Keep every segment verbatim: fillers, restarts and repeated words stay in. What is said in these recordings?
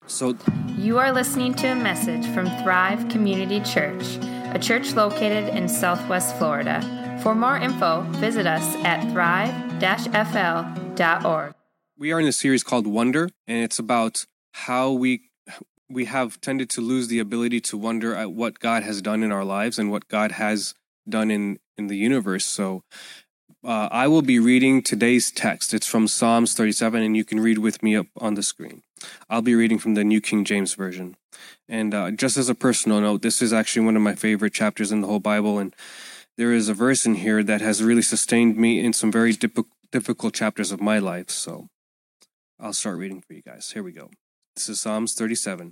So, You are listening to a message from Thrive Community Church, a church located in Southwest Florida. For more info, visit us at thrive dash f l dot org. we are in a series called Wonder, and it's about how we we have tended to lose the ability to wonder at what God has done in our lives and what God has done in, in the universe. So, uh, I will be reading today's text. It's from Psalms thirty-seven, and you can read with me up on the screen. I'll be reading from the New King James Version. And uh, just as a personal note, this is actually one of my favorite chapters in the whole Bible, and there is a verse in here that has really sustained me in some very dip- difficult chapters of my life. So I'll start reading for you guys. Here we go. This is Psalms thirty-seven.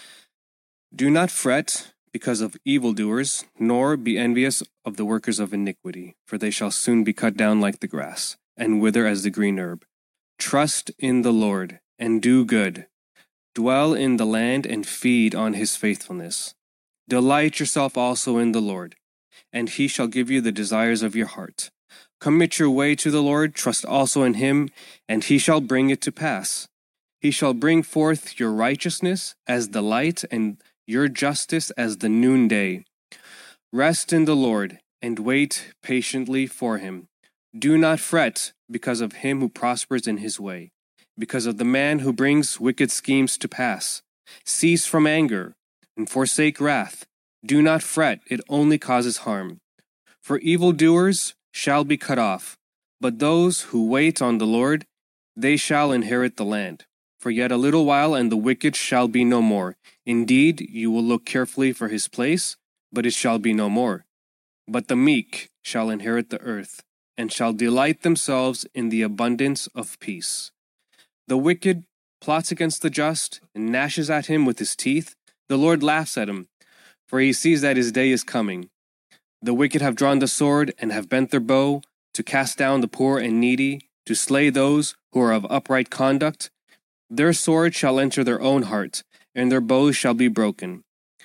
Do not fret because of evildoers, nor be envious of the workers of iniquity, for they shall soon be cut down like the grass, and wither as the green herb. Trust in the Lord, and do good. Dwell in the land and feed on his faithfulness. Delight yourself also in the Lord, and he shall give you the desires of your heart. Commit your way to the Lord, trust also in him, and he shall bring it to pass. He shall bring forth your righteousness as the light, and your justice as the noonday. Rest in the Lord, and wait patiently for him. Do not fret because of him who prospers in his way, because of the man who brings wicked schemes to pass. Cease from anger, and forsake wrath. Do not fret, it only causes harm. For evildoers shall be cut off, but those who wait on the Lord, they shall inherit the land. For yet a little while, and the wicked shall be no more. Indeed, you will look carefully for his place, but it shall be no more. But the meek shall inherit the earth, and shall delight themselves in the abundance of peace. The wicked plots against the just, and gnashes at him with his teeth. The Lord laughs at him, for he sees that his day is coming. The wicked have drawn the sword, and have bent their bow, to cast down the poor and needy, to slay those who are of upright conduct. Their sword shall enter their own heart, and their bows shall be broken.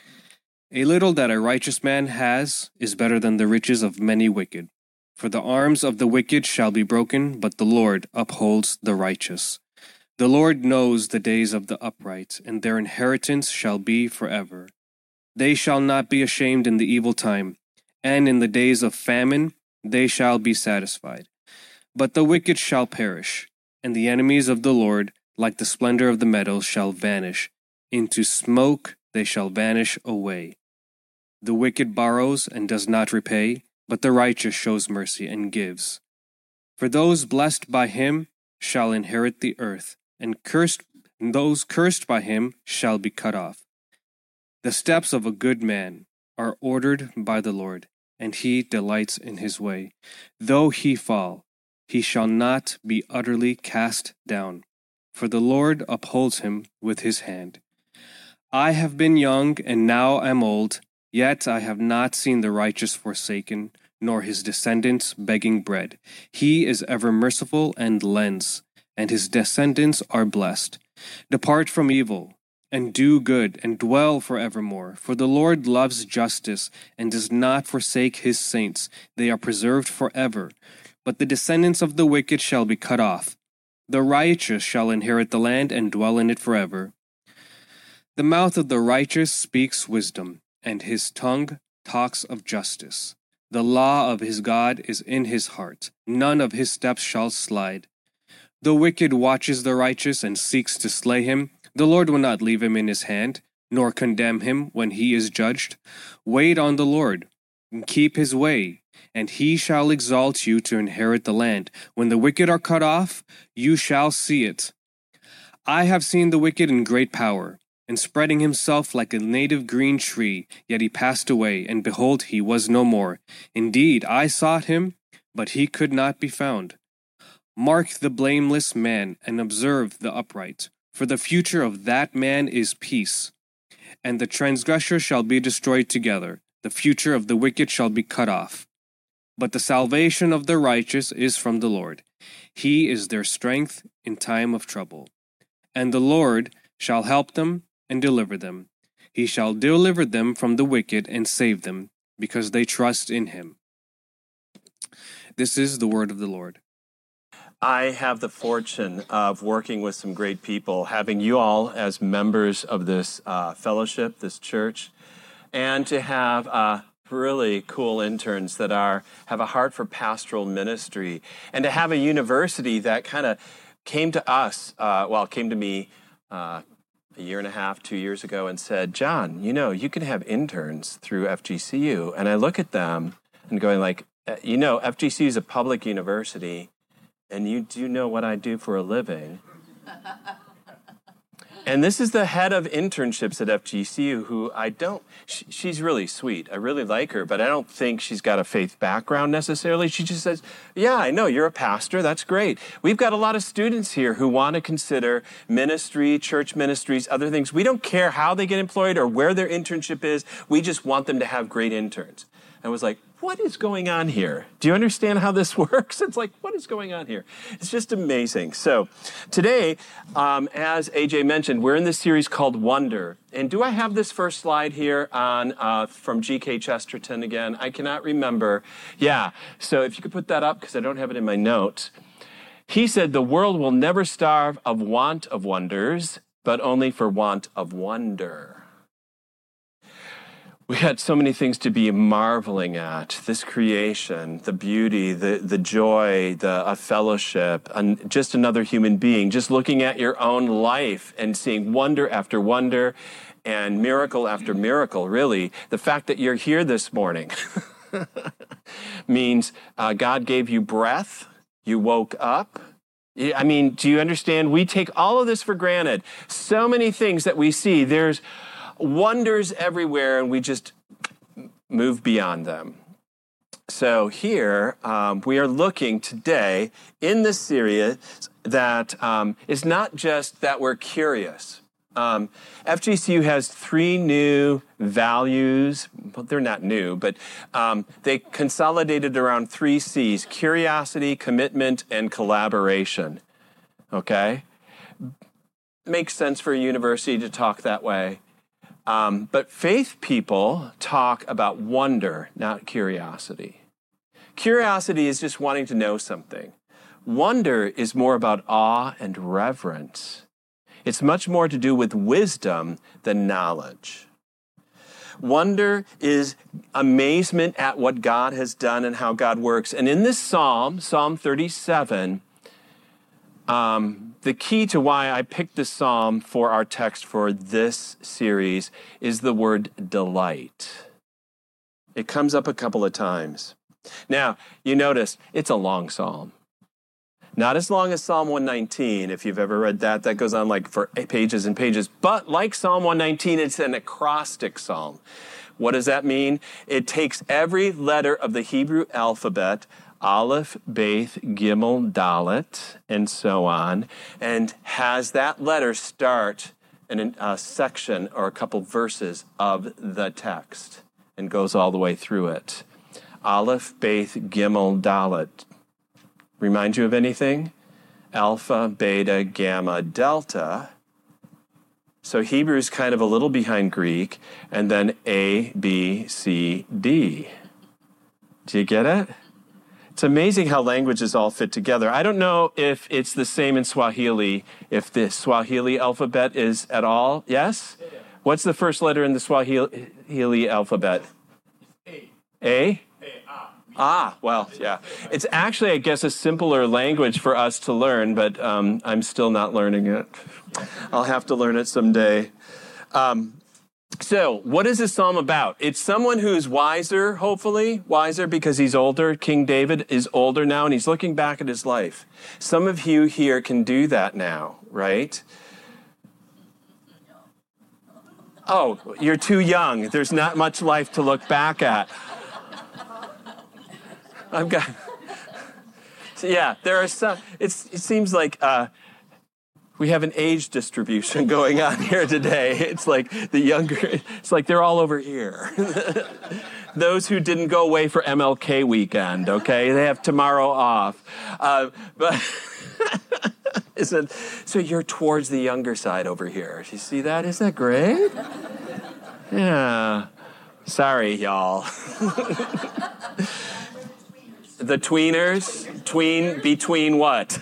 A little that a righteous man has is better than the riches of many wicked. For the arms of the wicked shall be broken, but the Lord upholds the righteous. The Lord knows the days of the upright, and their inheritance shall be forever. They shall not be ashamed in the evil time, and in the days of famine they shall be satisfied. But the wicked shall perish, and the enemies of the Lord, like the splendor of the meadows, shall vanish. Into smoke they shall vanish away. The wicked borrows and does not repay, but the righteous shows mercy and gives. For those blessed by him shall inherit the earth, and cursed and those cursed by him shall be cut off. The steps of a good man are ordered by the Lord, and he delights in his way. Though he fall, he shall not be utterly cast down, for the Lord upholds him with his hand. I have been young, and now am old, yet I have not seen the righteous forsaken, nor his descendants begging bread. He is ever merciful and lends, and his descendants are blessed. Depart from evil, and do good, and dwell forevermore. For the Lord loves justice, and does not forsake his saints. They are preserved forever. But the descendants of the wicked shall be cut off. The righteous shall inherit the land, and dwell in it forever. The mouth of the righteous speaks wisdom, and his tongue talks of justice. The law of his God is in his heart. None of his steps shall slide. The wicked watches the righteous, and seeks to slay him. The Lord will not leave him in his hand, nor condemn him when he is judged. Wait on the Lord, and keep his way, and he shall exalt you to inherit the land. When the wicked are cut off, you shall see it. I have seen the wicked in great power, and spreading himself like a native green tree, yet he passed away, and behold, he was no more. Indeed, I sought him, but he could not be found. Mark the blameless man, and observe the upright, for the future of that man is peace. And the transgressor shall be destroyed together, the future of the wicked shall be cut off. But the salvation of the righteous is from the Lord. He is their strength in time of trouble. And the Lord shall help them and deliver them. He shall deliver them from the wicked and save them, because they trust in him. This is the word of the Lord. I have the fortune of working with some great people, having you all as members of this uh, fellowship, this church, and to have uh, really cool interns that are have a heart for pastoral ministry, and to have a university that kind of came to us, uh, well, came to me uh, a year and a half, two years ago, and said, John, you know, you can have interns through F G C U. And I look at them and going like, you know, F G C U is a public university, and you do know what I do for a living. And this is the head of internships at F G C U, who I don't, she, she's really sweet. I really like her, but I don't think she's got a faith background necessarily. She just says, yeah, I know, you're a pastor. That's great. We've got a lot of students here who want to consider ministry, church ministries, other things. We don't care how they get employed or where their internship is. We just want them to have great interns. I was like, what is going on here? Do you understand how this works? It's like, what is going on here? It's just amazing. So today, um, as A J mentioned, we're in this series called Wonder. And do I have this first slide here on uh, from G K Chesterton again? I cannot remember. Yeah, so if you could put that up, because I don't have it in my notes. He said, the world will never starve of want of wonders, but only for want of wonder. We had so many things to be marveling at, this creation, the beauty, the, the joy, the a fellowship, and just another human being, just looking at your own life and seeing wonder after wonder and miracle after miracle, really. The fact that you're here this morning means uh, God gave you breath, you woke up. I mean, do you understand? We take all of this for granted. So many things that we see, there's wonders everywhere, and we just move beyond them. So here, um, we are looking today in this series that um, is not just that we're curious. Um, F G C U has three new values. Well, they're not new, but um, they consolidated around three C's: curiosity, commitment, and collaboration. Okay? Makes sense for a university to talk that way. Um, but faith people talk about wonder, not curiosity. Curiosity is just wanting to know something. Wonder is more about awe and reverence. It's much more to do with wisdom than knowledge. Wonder is amazement at what God has done and how God works. And in this psalm, Psalm thirty-seven, um, the key to why I picked this psalm for our text for this series is the word delight. It comes up a couple of times. Now, you notice it's a long psalm. Not as long as Psalm one nineteen, if you've ever read that. That goes on like for pages and pages. But like Psalm one nineteen, it's an acrostic psalm. What does that mean? It takes every letter of the Hebrew alphabet, Aleph, Beth, Gimel, Dalet, and so on, and has that letter start in a section or a couple verses of the text and goes all the way through it. Aleph, Beth, Gimel, Dalet. Remind you of anything? Alpha, beta, gamma, delta. So Hebrew is kind of a little behind Greek, and then A, B, C, D. Do you get it? It's amazing how languages all fit together. I don't know if it's the same in Swahili, if the Swahili alphabet is at all. Yes? Yeah, yeah. What's the first letter in the Swahili alphabet? A. A? Ah, well, yeah. It's actually, I guess, a simpler language for us to learn, but um, I'm still not learning it. I'll have to learn it someday. Um, so, what is this psalm about? It's someone who's wiser, hopefully, wiser because he's older. King David is older now, and he's looking back at his life. Some of you here can do that now, right? Oh, you're too young. There's not much life to look back at. I've got, so yeah, there are some, it's, it seems like uh, we have an age distribution going on here today. It's like the younger, it's like they're all over here. Those who didn't go away for M L K weekend, okay? They have tomorrow off. Uh, but isn't, so you're towards the younger side over here. You see that? Isn't that great? Yeah. Sorry, y'all. The tweeners, Tween, between what?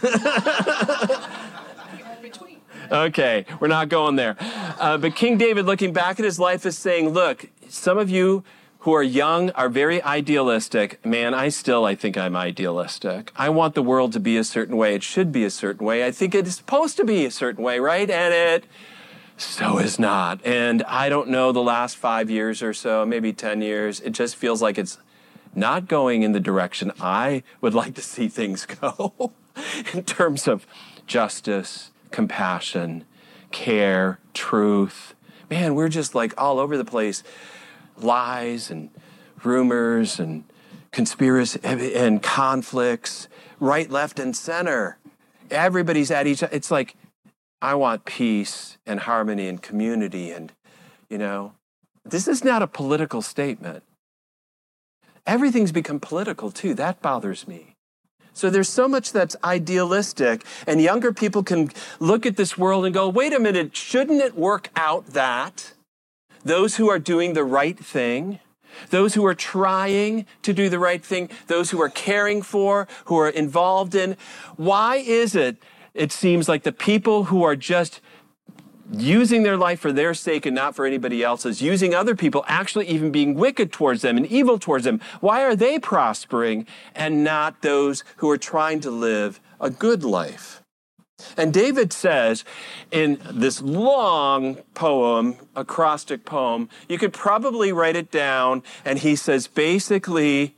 Okay, we're not going there. Uh, but King David, looking back at his life, is saying, look, some of you who are young are very idealistic. Man, I still, I think I'm idealistic. I want the world to be a certain way. It should be a certain way. I think it is supposed to be a certain way, right? And it so is not. And I don't know, the last five years or so, maybe ten years, it just feels like it's not going in the direction I would like to see things go in terms of justice, compassion, care, truth. Man, we're just like all over the place. Lies and rumors and conspiracy and conflicts, right, left, and center. Everybody's at each other. It's like, I want peace and harmony and community. And, you know, this is not a political statement. Everything's become political, too. That bothers me. So there's so much that's idealistic, and younger people can look at this world and go, wait a minute, shouldn't it work out that those who are doing the right thing, those who are trying to do the right thing, those who are caring for, who are involved in, why is it, it seems like the people who are just using their life for their sake and not for anybody else's, using other people, actually even being wicked towards them and evil towards them, why are they prospering and not those who are trying to live a good life? And David says in this long poem, acrostic poem, you could probably write it down, and he says basically,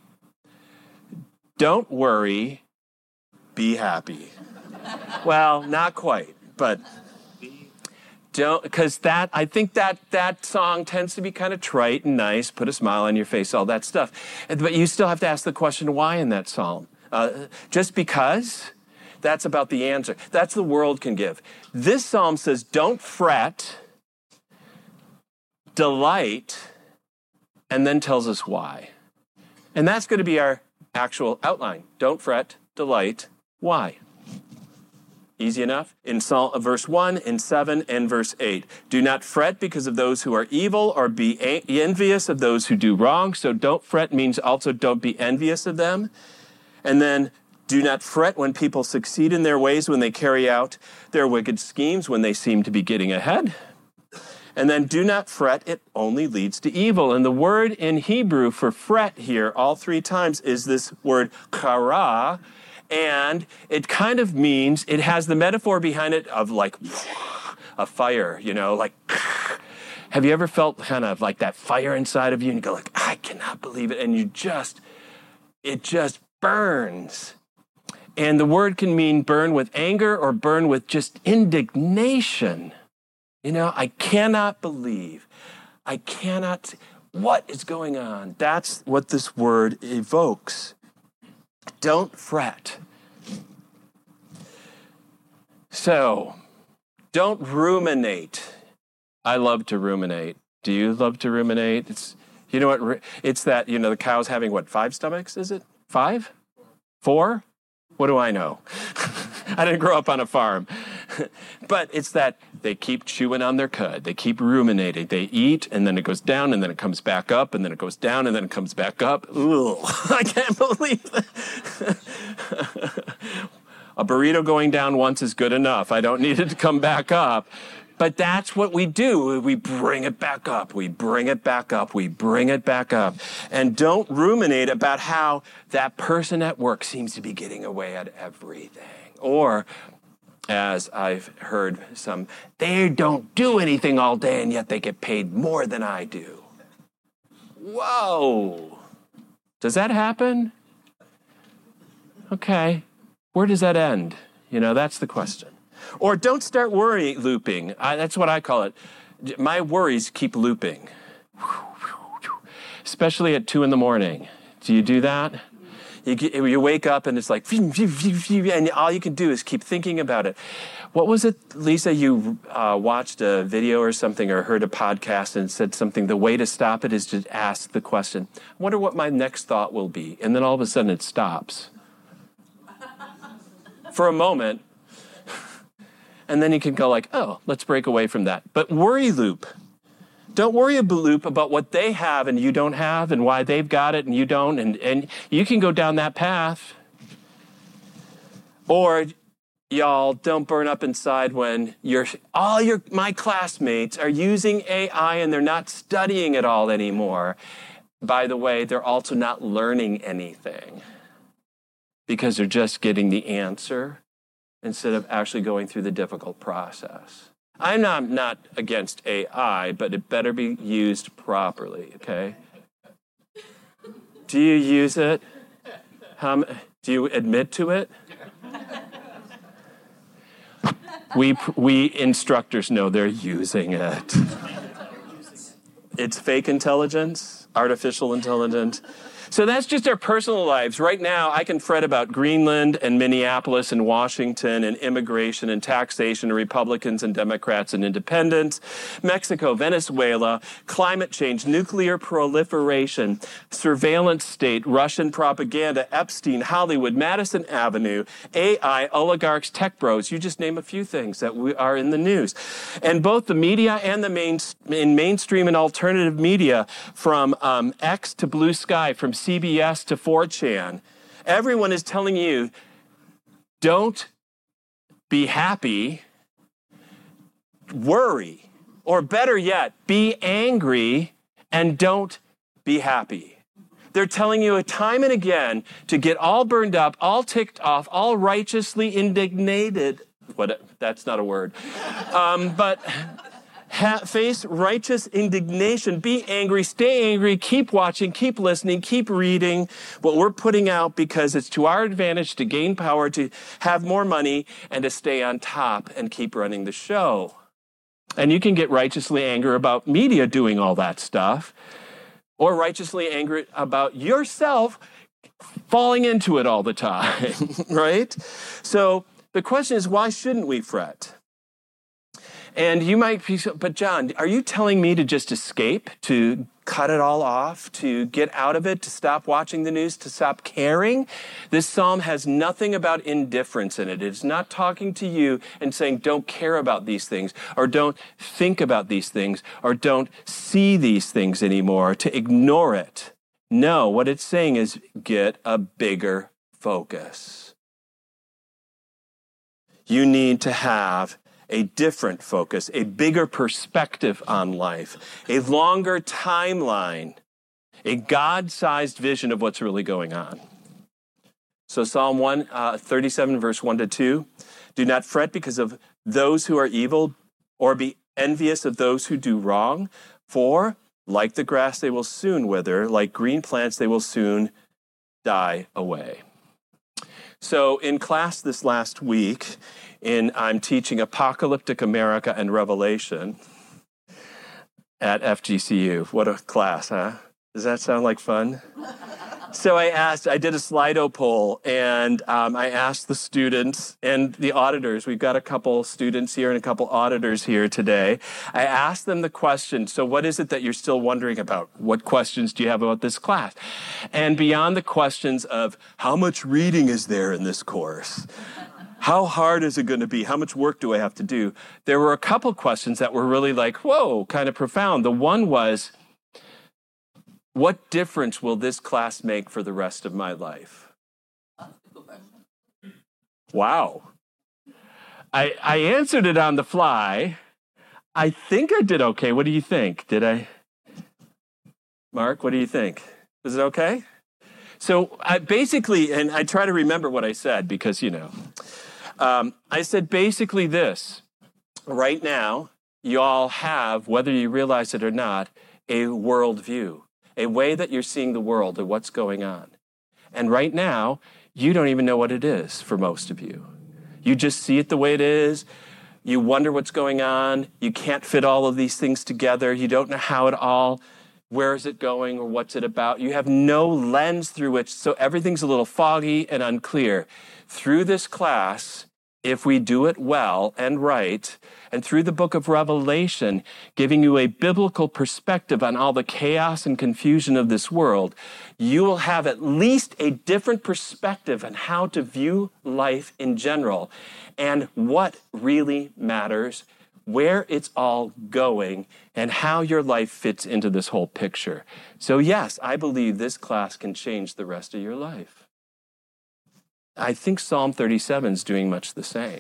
don't worry, be happy. Well, not quite, but don't, because that, I think that that song tends to be kind of trite and nice, put a smile on your face, all that stuff. But you still have to ask the question, why in that psalm? Uh, just because? That's about the answer. That's the world can give. This psalm says, don't fret, delight, and then tells us why. And that's going to be our actual outline. Don't fret, delight, why? Easy enough. In Psalm, verse one, in seven, and verse eight. Do not fret because of those who are evil, or be envious of those who do wrong. So don't fret means also don't be envious of them. And then do not fret when people succeed in their ways, when they carry out their wicked schemes, when they seem to be getting ahead. And then do not fret, it only leads to evil. And the word in Hebrew for fret here, all three times, is this word kara. And it kind of means, it has the metaphor behind it of like a fire, you know, like, have you ever felt kind of like that fire inside of you and you go like, I cannot believe it. And you just, it just burns. And the word can mean burn with anger or burn with just indignation. You know, I cannot believe, I cannot, what is going on? That's what this word evokes. Don't fret. So, don't ruminate. I love to ruminate. Do you love to ruminate? It's, you know what, it's that, you know, the cow's having what, five stomachs, is it? Five? Four? What do I know? I didn't grow up on a farm. But it's that they keep chewing on their cud. They keep ruminating. They eat, and then it goes down, and then it comes back up, and then it goes down, and then it comes back up. Ugh, I can't believe that. A burrito going down once is good enough. I don't need it to come back up. But that's what we do. We bring it back up. We bring it back up. We bring it back up. And don't ruminate about how that person at work seems to be getting away at everything. Or, as I've heard some, they don't do anything all day and yet they get paid more than I do. Whoa. Does that happen? Okay. Where does that end? You know, that's the question. Or don't start worry looping. I, that's what I call it. My worries keep looping. Especially at two in the morning. Do you do that? You, get, you wake up and it's like, and all you can do is keep thinking about it. What was it, Lisa, you uh, watched a video or something or heard a podcast and said something, the way to stop it is to ask the question, I wonder what my next thought will be. And then all of a sudden it stops. For a moment. And then you can go like, oh, let's break away from that. But worry loop. Don't worry a loop about what they have and you don't have and why they've got it and you don't. And, and you can go down that path. Or y'all don't burn up inside when you're, all your my classmates are using A I and they're not studying it all anymore. By the way, they're also not learning anything because they're just getting the answer instead of actually going through the difficult process. I'm not, not against A I, but it better be used properly, okay? Do you use it? How, do you admit to it? We, we instructors know they're using it. It's fake intelligence, artificial intelligence. So that's just our personal lives. Right now, I can fret about Greenland and Minneapolis and Washington and immigration and taxation and Republicans and Democrats and independents, Mexico, Venezuela, climate change, nuclear proliferation, surveillance state, Russian propaganda, Epstein, Hollywood, Madison Avenue, A I, oligarchs, tech bros. You just name a few things that we are in the news. And both the media and the main, in mainstream and alternative media, from um, X to Blue Sky, from C B S to four chan, everyone is telling you, don't be happy, worry, or better yet, be angry and don't be happy. They're telling you time and again to get all burned up, all ticked off, all righteously indignated. What? That's not a word. Um, but ha- face righteous indignation. Be angry, stay angry, keep watching, keep listening, keep reading what we're putting out because it's to our advantage to gain power, to have more money, and to stay on top and keep running the show. And you can get righteously angry about media doing all that stuff, or righteously angry about yourself falling into it all the time, right? So the question is, why shouldn't we fret? And you might be, but John, are you telling me to just escape, to cut it all off, to get out of it, to stop watching the news, to stop caring? This psalm has nothing about indifference in it. It's not talking to you and saying, don't care about these things, or don't think about these things, or don't see these things anymore, to ignore it. No, what it's saying is get a bigger focus. You need to have a different focus, a bigger perspective on life, a longer timeline, a God-sized vision of what's really going on. So Psalm one, uh, thirty-seven, verse one to two, do not fret because of those who are evil, or be envious of those who do wrong, for like the grass they will soon wither, like green plants they will soon die away. So in class this last week, in I'm teaching Apocalyptic America and Revelation at F G C U. What a class, huh? Does that sound like fun? So I asked, I did a Slido poll, and um, I asked the students and the auditors. We've got a couple students here and a couple auditors here today. I asked them the question, so what is it that you're still wondering about? What questions do you have about this class? And beyond the questions of how much reading is there in this course? How hard is it going to be? How much work do I have to do? There were a couple questions that were really like, whoa, kind of profound. The one was, what difference will this class make for the rest of my life? Wow. I, I answered it on the fly. I think I did okay. What do you think? Did I? Mark, what do you think? Was it okay? So I basically, and I try to remember what I said because, you know, um, I said basically this. Right now, you all have, whether you realize it or not, a worldview. A way that you're seeing the world and what's going on. And right now, you don't even know what it is for most of you. You just see it the way it is. You wonder what's going on. You can't fit all of these things together. You don't know how it all, where is it going or what's it about. You have no lens through which, so everything's a little foggy and unclear. Through this class, if we do it well and right, and through the book of Revelation, giving you a biblical perspective on all the chaos and confusion of this world, you will have at least a different perspective on how to view life in general and what really matters, where it's all going, and how your life fits into this whole picture. So yes, I believe this class can change the rest of your life. I think Psalm thirty-seven is doing much the same.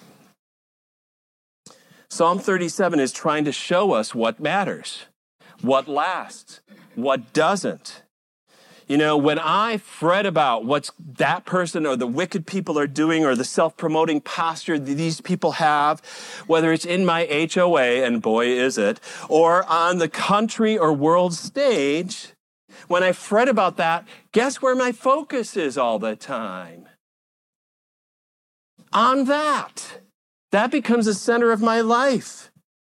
Psalm thirty-seven is trying to show us what matters, what lasts, what doesn't. You know, when I fret about what's that person or the wicked people are doing or the self-promoting posture that these people have, whether it's in my H O A, and boy is it, or on the country or world stage, when I fret about that, guess where my focus is all the time? On that. That becomes the center of my life.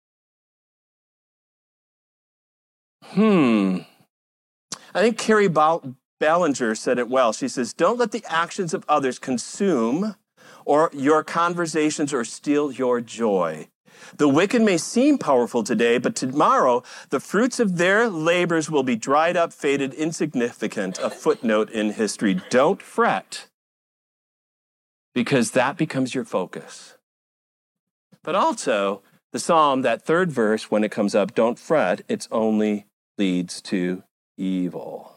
Hmm. I think Carrie Ballinger said it well. She says, don't let the actions of others consume or your conversations or steal your joy. The wicked may seem powerful today, but tomorrow the fruits of their labors will be dried up, faded, insignificant. A footnote in history. Don't fret, because that becomes your focus. But also, the psalm, that third verse, when it comes up, don't fret, it only leads to evil.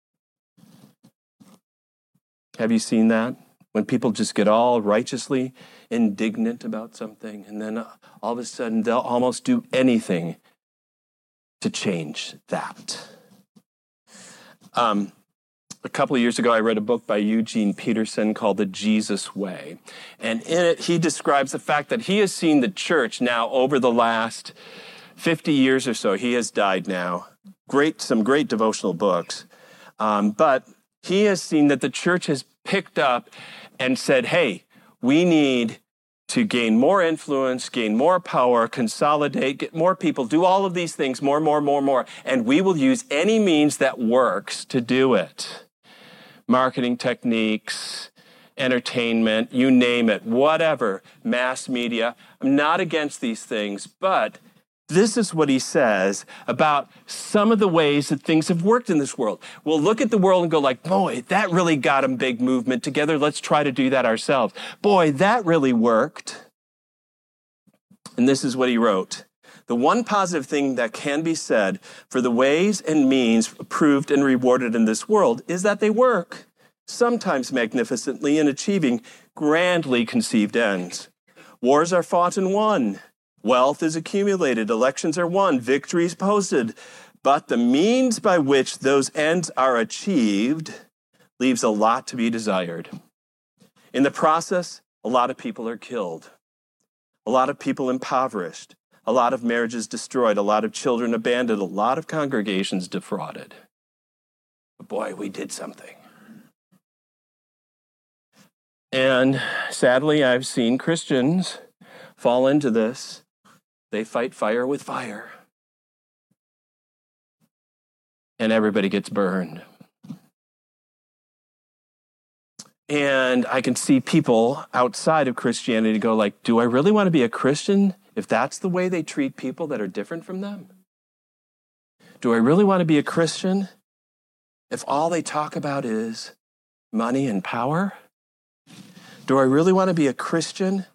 Have you seen that? When people just get all righteously indignant about something, and then all of a sudden they'll almost do anything to change that. Um, a couple of years ago, I read a book by Eugene Peterson called The Jesus Way. And in it, he describes the fact that he has seen the church now over the last fifty years or so. He has died now. Great, some great devotional books. Um, but he has seen that the church has picked up and said, hey, we need to gain more influence, gain more power, consolidate, get more people, do all of these things, more, more, more, more. And we will use any means that works to do it. Marketing techniques, entertainment, you name it, whatever, mass media. I'm not against these things, but this is what he says about some of the ways that things have worked in this world. We'll look at the world and go like, boy, that really got a big movement together. Let's try to do that ourselves. Boy, that really worked. And this is what he wrote. The one positive thing that can be said for the ways and means approved and rewarded in this world is that they work, sometimes magnificently, in achieving grandly conceived ends. Wars are fought and won. Wealth is accumulated, elections are won, victories posted. But the means by which those ends are achieved leaves a lot to be desired. In the process, a lot of people are killed, a lot of people impoverished, a lot of marriages destroyed, a lot of children abandoned, a lot of congregations defrauded. But boy, we did something. And sadly, I've seen Christians fall into this. They fight fire with fire. And everybody gets burned. And I can see people outside of Christianity go like, do I really want to be a Christian if that's the way they treat people that are different from them? Do I really want to be a Christian if all they talk about is money and power? Do I really want to be a Christian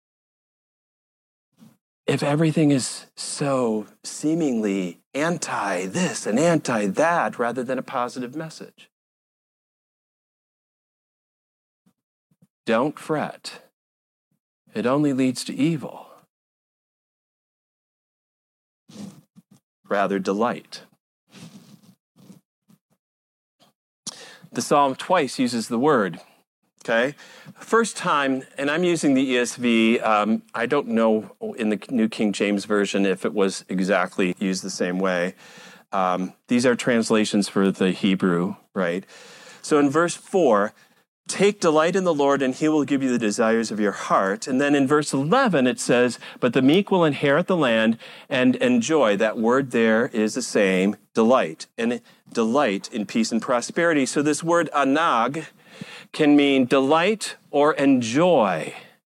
if everything is so seemingly anti this and anti that rather than a positive message? Don't fret. It only leads to evil. Rather, delight. The psalm twice uses the word. Okay, first time, and I'm using the E S V. Um, I don't know in the New King James Version if it was exactly used the same way. Um, these are translations for the Hebrew, right? So in verse four, take delight in the Lord and he will give you the desires of your heart. And then in verse eleven, it says, but the meek will inherit the land and enjoy. That word there is the same, delight, and delight in peace and prosperity. So this word anag can mean delight or enjoy.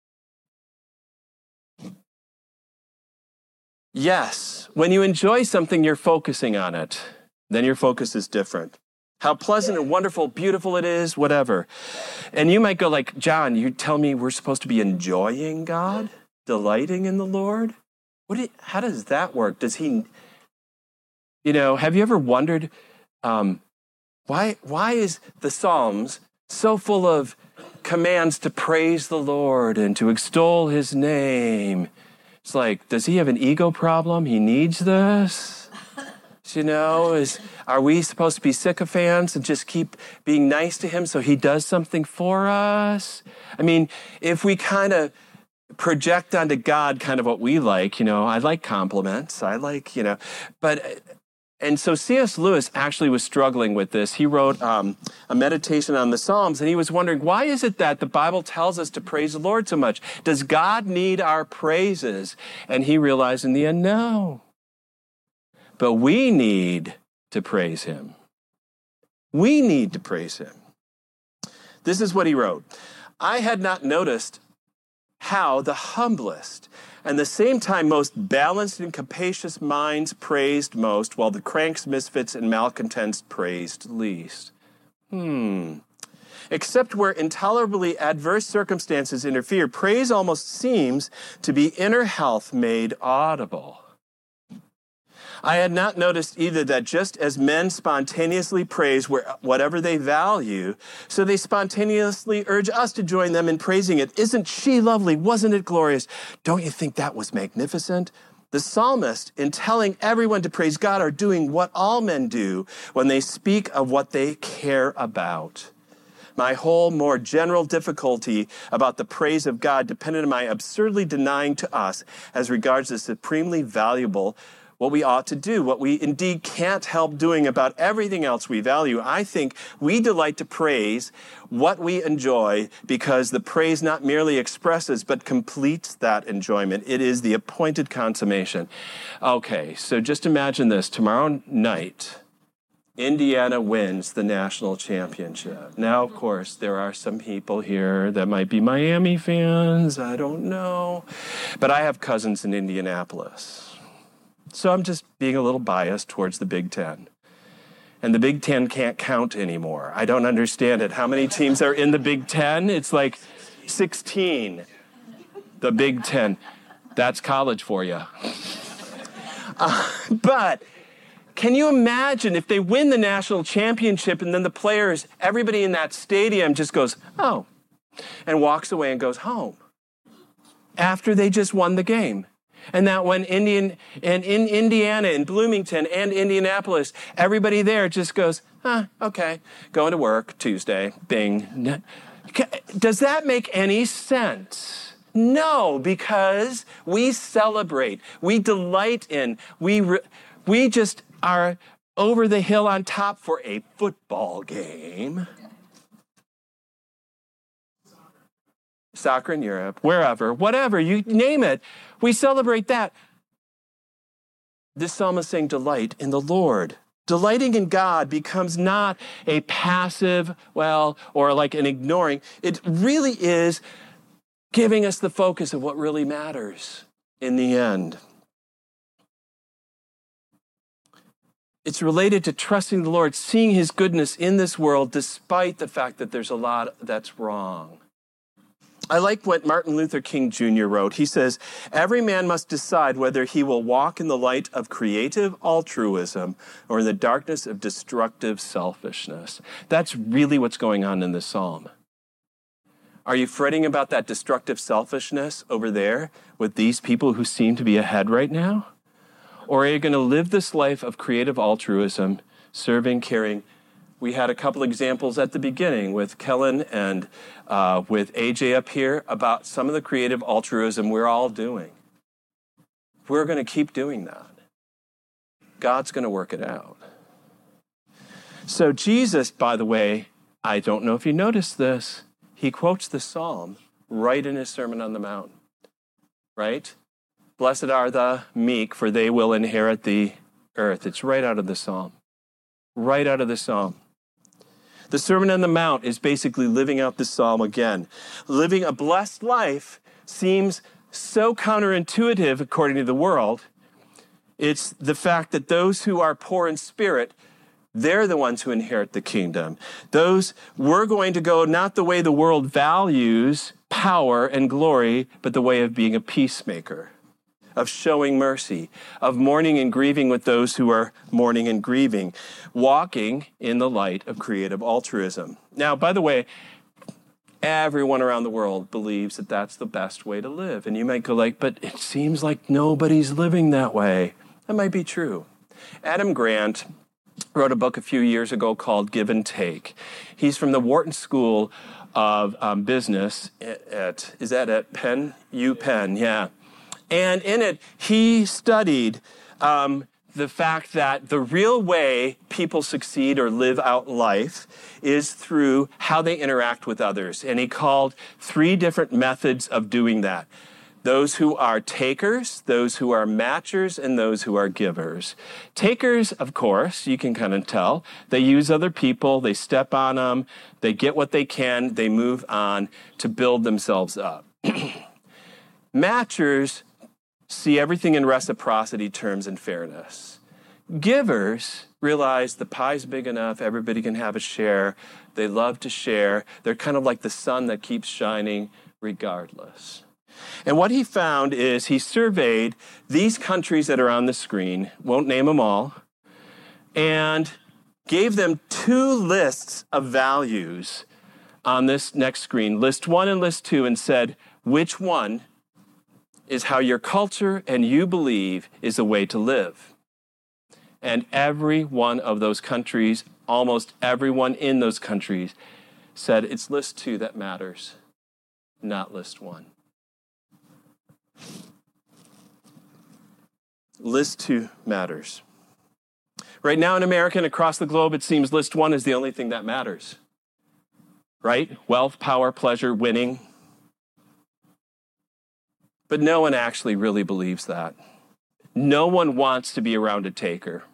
Yes, when you enjoy something, you're focusing on it. Then your focus is different. How pleasant and wonderful, beautiful it is, whatever. And you might go like, John, you tell me we're supposed to be enjoying God, delighting in the Lord? What? Do you, how does that work? Does he, you know, have you ever wondered um, why, why is the Psalms so full of commands to praise the Lord and to extol his name. It's like, does he have an ego problem? He needs this? You know, is are we supposed to be sycophants and just keep being nice to him so he does something for us? I mean, if we kind of project onto God kind of what we like, you know, I like compliments, I like, you know, but, and so C S Lewis actually was struggling with this. He wrote um, a meditation on the Psalms, and he was wondering, why is it that the Bible tells us to praise the Lord so much? Does God need our praises? And he realized in the end, no. But we need to praise him. We need to praise him. This is what he wrote. I had not noticed how the humblest and the same time most balanced and capacious minds praised most, while the cranks, misfits, and malcontents praised least. Hmm. Except where intolerably adverse circumstances interfere, praise almost seems to be inner health made audible. I had not noticed either that just as men spontaneously praise whatever they value, so they spontaneously urge us to join them in praising it. Isn't she lovely? Wasn't it glorious? Don't you think that was magnificent? The psalmist, in telling everyone to praise God, are doing what all men do when they speak of what they care about. My whole more general difficulty about the praise of God depended on my absurdly denying to us, as regards the supremely valuable, what we ought to do, what we indeed can't help doing about everything else we value. I think we delight to praise what we enjoy because the praise not merely expresses but completes that enjoyment. It is the appointed consummation. Okay, so just imagine this. Tomorrow night, Indiana wins the national championship. Now, of course, there are some people here that might be Miami fans. I don't know. But I have cousins in Indianapolis. So I'm just being a little biased towards the Big Ten. And the Big Ten can't count anymore. I don't understand it. How many teams are in the Big Ten? It's like sixteen. The Big Ten. That's college for you. Uh, but can you imagine if they win the national championship and then the players, everybody in that stadium just goes, oh, and walks away and goes home after they just won the game? And that when Indian and in Indiana and Bloomington and Indianapolis, everybody there just goes, huh, okay, going to work Tuesday, bing. Does that make any sense? No, because we celebrate, we delight in, we re- we just are over the hill on top for a football game. Soccer in Europe, wherever, whatever, you name it. We celebrate that. This psalm is saying delight in the Lord. Delighting in God becomes not a passive, well, or like an ignoring. It really is giving us the focus of what really matters in the end. It's related to trusting the Lord, seeing his goodness in this world, despite the fact that there's a lot that's wrong. I like what Martin Luther King Junior wrote. He says, every man must decide whether he will walk in the light of creative altruism or in the darkness of destructive selfishness. That's really what's going on in this psalm. Are you fretting about that destructive selfishness over there with these people who seem to be ahead right now? Or are you going to live this life of creative altruism, serving, caring? We had a couple examples at the beginning with Kellen and uh, with A J up here about some of the creative altruism we're all doing. We're going to keep doing that. God's going to work it out. So Jesus, by the way, I don't know if you noticed this, he quotes the psalm right in his Sermon on the Mount, right? Blessed are the meek, for they will inherit the earth. It's right out of the psalm. Right out of the psalm. The Sermon on the Mount is basically living out the psalm again. Living a blessed life seems so counterintuitive according to the world. It's the fact that those who are poor in spirit, they're the ones who inherit the kingdom. Those, we're going to go not the way the world values power and glory, but the way of being a peacemaker, of showing mercy, of mourning and grieving with those who are mourning and grieving, walking in the light of creative altruism. Now, by the way, Everyone around the world believes that that's the best way to live. And you might go like, but it seems like nobody's living that way. That might be true. Adam Grant wrote a book a few years ago called Give and Take. He's from the Wharton School of um, Business at, at, is that at Penn? UPenn, yeah. And in it, he studied um, the fact that the real way people succeed or live out life is through how they interact with others. And he called three different methods of doing that. Those who are takers, those who are matchers, and those who are givers. Takers, of course, you can kind of tell. They use other people, they step on them, they get what they can, they move on to build themselves up. Matchers see everything in reciprocity terms and fairness. Givers realize the pie's big enough, everybody can have a share. They love to share. They're kind of like the sun that keeps shining regardless. And what he found is he surveyed these countries that are on the screen, won't name them all, and gave them two lists of values on this next screen, list one and list two, and said, which one is how your culture and you believe is the way to live? And every one of those countries, almost everyone in those countries, said it's list two that matters, not list one. List two matters. Right now in America and across the globe, it seems list one is the only thing that matters. Right? Wealth, power, pleasure, winning. But no one actually really believes that. No one wants to be around a taker.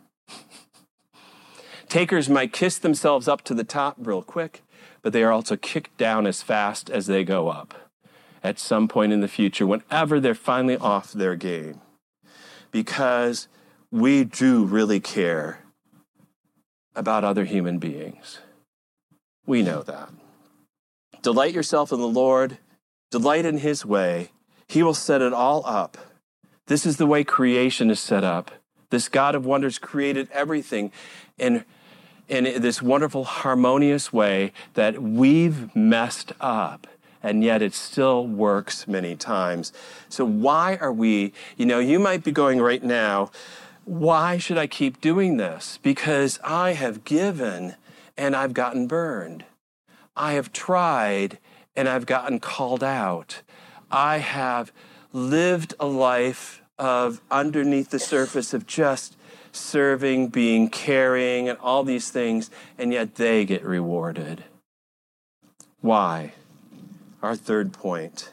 Takers might kiss themselves up to the top real quick, but they are also kicked down as fast as they go up at some point in the future, whenever they're finally off their game. Because we do really care about other human beings. We know that. Delight yourself in the Lord. Delight in his way. He will set it all up. This is the way creation is set up. This God of wonders created everything in, in this wonderful, harmonious way that we've messed up. And yet it still works many times. So why are we, you know, you might be going right now, why should I keep doing this? Because I have given and I've gotten burned. I have tried and I've gotten called out. I have lived a life of underneath the surface of just serving, being caring, and all these things, and yet they get rewarded. Why? Our third point.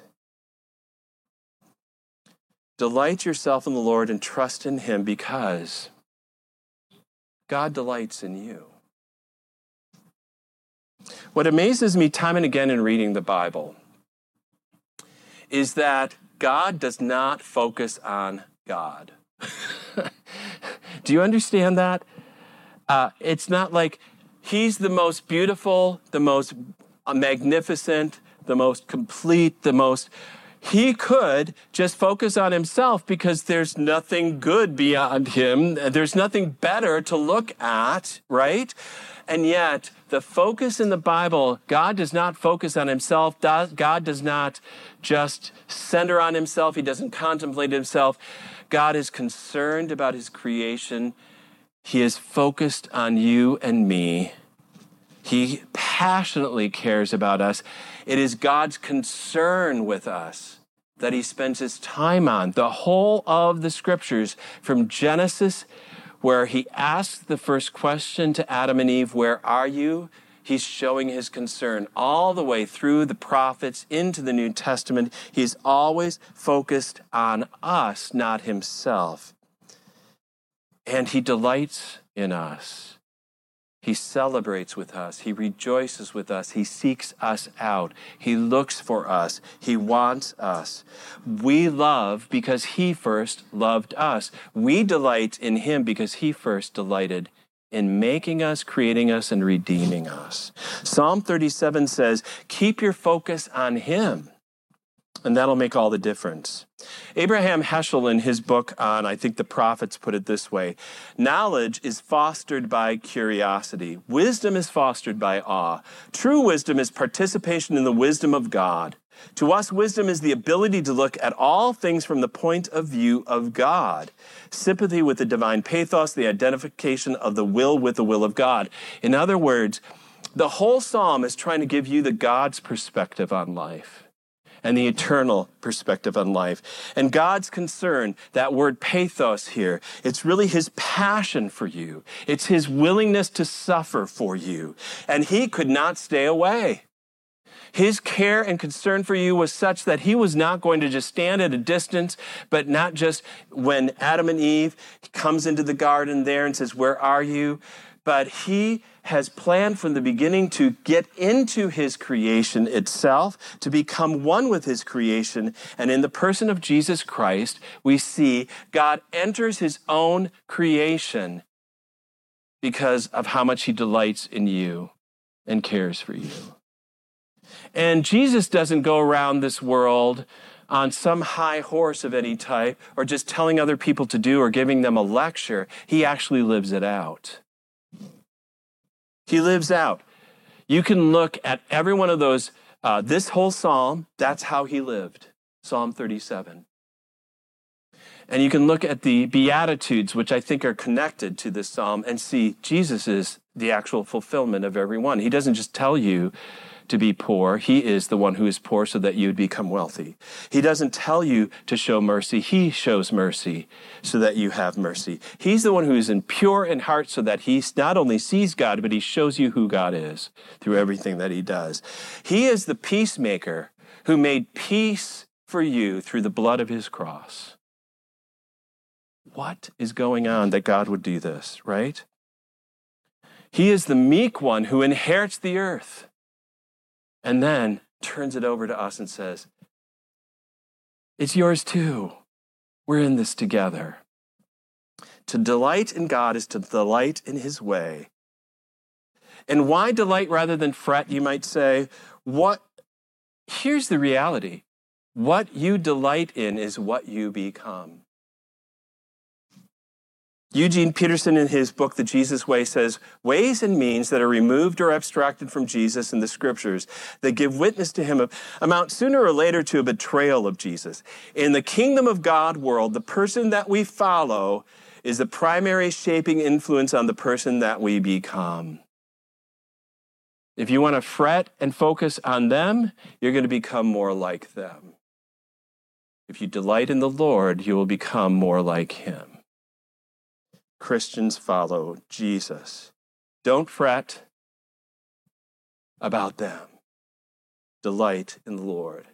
Delight yourself in the Lord and trust in him because God delights in you. What amazes me time and again in reading the Bible is that God does not focus on God. Do you understand that? Uh, it's not like he's the most beautiful, the most magnificent, the most complete, the most... He could just focus on himself because there's nothing good beyond him. There's nothing better to look at, right? And yet, the focus in the Bible, God does not focus on himself. God does not just center on himself. He doesn't contemplate himself. God is concerned about his creation. He is focused on you and me. He passionately cares about us. It is God's concern with us that he spends his time on. The whole of the scriptures, from Genesis, where he asks the first question to Adam and Eve, where are you? He's showing his concern all the way through the prophets into the New Testament. He's always focused on us, not himself. And he delights in us. He celebrates with us. He rejoices with us. He seeks us out. He looks for us. He wants us. We love because he first loved us. We delight in him because he first delighted in making us, creating us, and redeeming us. Psalm thirty-seven says, keep your focus on him. And that'll make all the difference. Abraham Heschel, in his book on, I think the prophets, put it this way: knowledge is fostered by curiosity. Wisdom is fostered by awe. True wisdom is participation in the wisdom of God. To us, wisdom is the ability to look at all things from the point of view of God. Sympathy with the divine pathos, the identification of the will with the will of God. In other words, the whole psalm is trying to give you the God's perspective on life and the eternal perspective on life. And God's concern, that word pathos here, it's really his passion for you. It's his willingness to suffer for you. And he could not stay away. His care and concern for you was such that he was not going to just stand at a distance, but not just when Adam and Eve comes into the garden there and says, "Where are you?" But he has planned from the beginning to get into his creation itself, to become one with his creation. And in the person of Jesus Christ, we see God enters his own creation because of how much he delights in you and cares for you. And Jesus doesn't go around this world on some high horse of any type or just telling other people to do or giving them a lecture. He actually lives it out. He lives out. You can look at every one of those, uh, this whole psalm, that's how he lived. Psalm thirty-seven. And you can look at the Beatitudes, which I think are connected to this psalm, and see Jesus is the actual fulfillment of every one. He doesn't just tell you to be poor. He is the one who is poor so that you would become wealthy. He doesn't tell you to show mercy. He shows mercy so that you have mercy. He's the one who is impure in heart so that he not only sees God, but he shows you who God is through everything that he does. He is the peacemaker who made peace for you through the blood of his cross. What is going on that God would do this, right? He is the meek one who inherits the earth and then turns it over to us and says, "It's yours too. We're in this together." To delight in God is to delight in his way. And why delight rather than fret, you might say? What? Here's the reality. What you delight in is what you become. Eugene Peterson, in his book, The Jesus Way, says, ways and means that are removed or abstracted from Jesus in the scriptures that give witness to him amount sooner or later to a betrayal of Jesus. In the kingdom of God world, the person that we follow is the primary shaping influence on the person that we become. If you want to fret and focus on them, you're going to become more like them. If you delight in the Lord, you will become more like him. Christians follow Jesus. Don't fret about them. Delight in the Lord.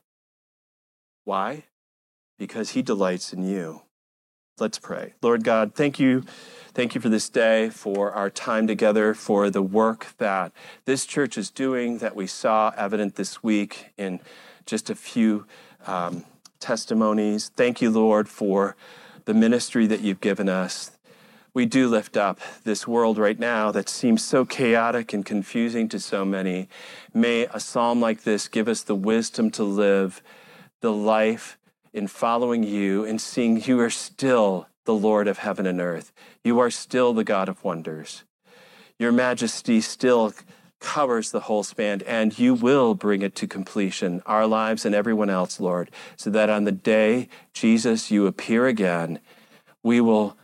Why? Because he delights in you. Let's pray. Lord God, thank you. Thank you for this day, for our time together, for the work that this church is doing, that we saw evident this week in just a few um, testimonies. Thank you, Lord, for the ministry that you've given us. We do lift up this world right now that seems so chaotic and confusing to so many. May a psalm like this give us the wisdom to live the life in following you and seeing you are still the Lord of heaven and earth. You are still the God of wonders. Your majesty still covers the whole span, and you will bring it to completion, our lives and everyone else, Lord, so that on the day, Jesus, you appear again, we will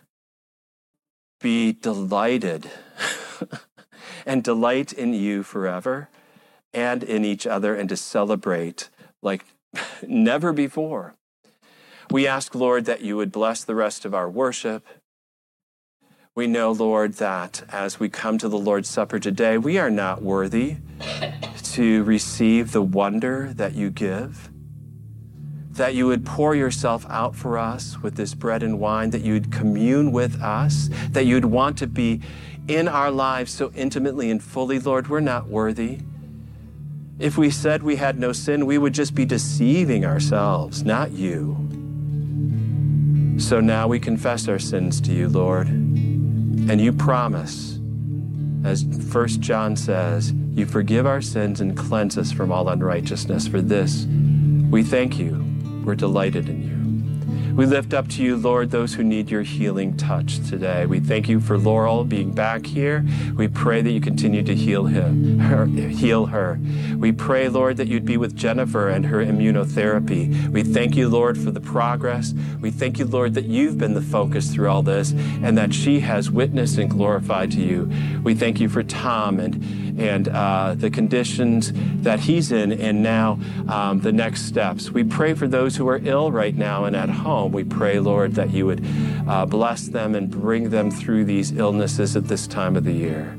be delighted and delight in you forever and in each other and to celebrate like never before. We ask, Lord, that you would bless the rest of our worship. We know, Lord, that as we come to the Lord's Supper today, we are not worthy to receive the wonder that you give, that you would pour yourself out for us with this bread and wine, that you would commune with us, that you would want to be in our lives so intimately and fully. Lord, we're not worthy. If we said we had no sin, we would just be deceiving ourselves, not you. So now we confess our sins to you, Lord, and you promise, as First John says, you forgive our sins and cleanse us from all unrighteousness. For this, we thank you. We're delighted in you. We lift up to you, Lord, those who need your healing touch today. We thank you for Laurel being back here. We pray that you continue to heal him, her, heal her. We pray, Lord, that you'd be with Jennifer and her immunotherapy. We thank you, Lord, for the progress. We thank you, Lord, that you've been the focus through all this and that she has witnessed and glorified to you. We thank you for Tom and and uh, the conditions that he's in, and now um, the next steps. We pray for those who are ill right now and at home. We pray, Lord, that you would uh, bless them and bring them through these illnesses at this time of the year.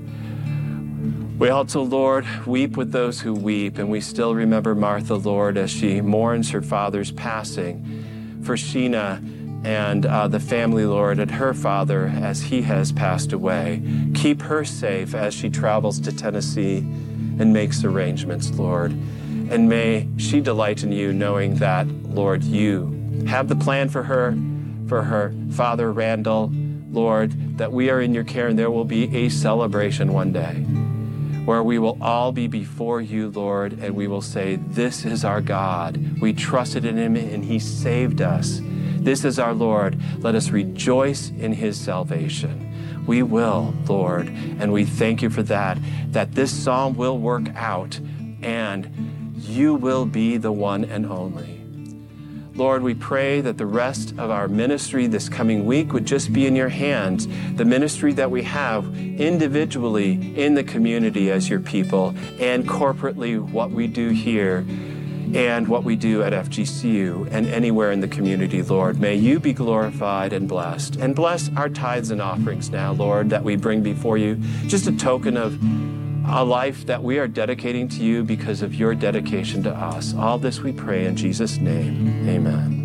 We also, Lord, weep with those who weep, and we still remember Martha, Lord, as she mourns her father's passing. For Sheena and uh, the family, Lord, and her father as he has passed away. Keep her safe as she travels to Tennessee and makes arrangements, Lord. And may she delight in you, knowing that, Lord, you have the plan for her, for her father, Randall, Lord, that we are in your care, and there will be a celebration one day where we will all be before you, Lord, and we will say, this is our God. We trusted in him, and he saved us. This is our Lord. Let us rejoice in his salvation. We will, Lord, and we thank you for that, that this psalm will work out, and you will be the one and only. Lord, we pray that the rest of our ministry this coming week would just be in your hands, the ministry that we have individually in the community as your people, and corporately what we do here, and what we do at F G C U and anywhere in the community, Lord. May you be glorified and blessed. And bless our tithes and offerings now, Lord, that we bring before you. Just a token of a life that we are dedicating to you because of your dedication to us. All this we pray in Jesus' name. Amen.